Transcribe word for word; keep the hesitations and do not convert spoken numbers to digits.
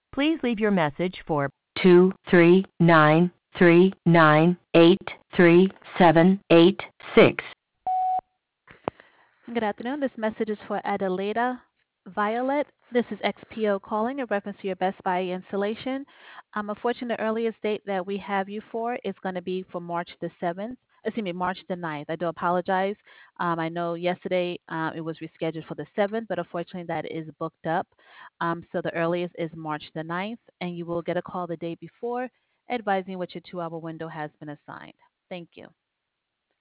Please leave your message for two three nine three nine eight three seven eight six. Good afternoon. This message is for Adelaida Violet. This is X P O calling in reference to your Best Buy installation. Um, unfortunately, the earliest date that we have you for is going to be for March the seventh. Excuse me, March the ninth. I do apologize. Um, I know yesterday uh, it was rescheduled for the seventh, but unfortunately that is booked up. Um, so the earliest is March the ninth, and you will get a call the day before advising what your two-hour window has been assigned. Thank you.